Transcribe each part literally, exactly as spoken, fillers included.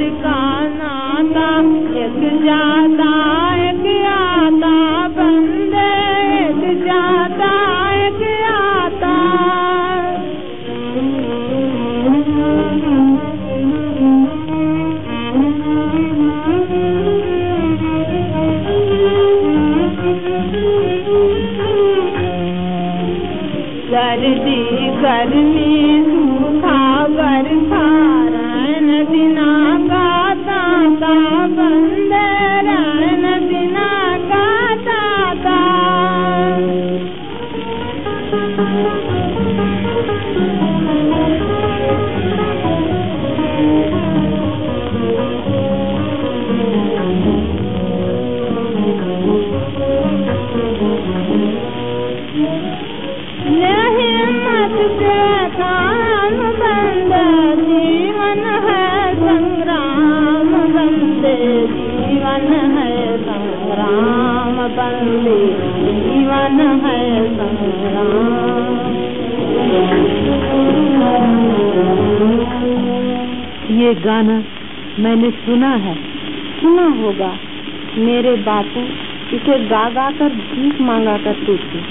का नाता, एक जाता एक आता, बंदे एक जाता एक आता। सर्दी गर्मी सूखा बरखा रैन बिना गाता का, बंदे रैन बिना गाता का। हिम्मत से काम बंदे जीवन है संग्राम, बंदे जीवन है संग्राम, बंदे जीवन है संग्राम। ये गाना मैंने सुना है, सुना होगा। मेरे बापू इसे गा गा कर भीख मांगा करते थे।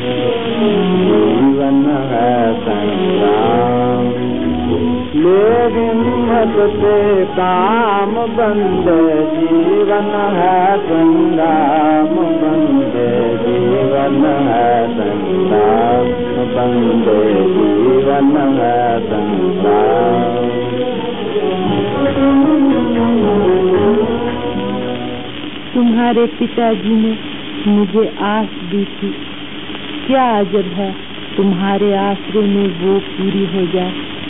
जीवन है संग्राम, ले हिम्मत से काम, बंदे जीवन है संग्राम, बंदे जीवन है संग्राम, बंदे जीवन है संग्राम। तुम्हारे पिताजी ने मुझे आस दी थी, क्या अजब है तुम्हारे आसरे में वो पूरी हो जाए।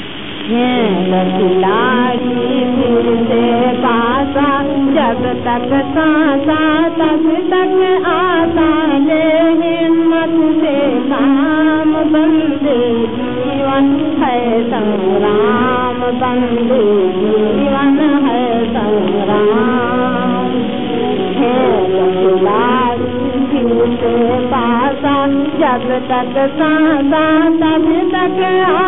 लाड़ी फिर से पासा, जब तक सांसा तब तक आसा, ले हिम्मत से काम, बंदे जीवन है संग्राम, बंदे जीवन है संग्राम। लाड़ी फिर से पासा, जब तक सांसा तब तक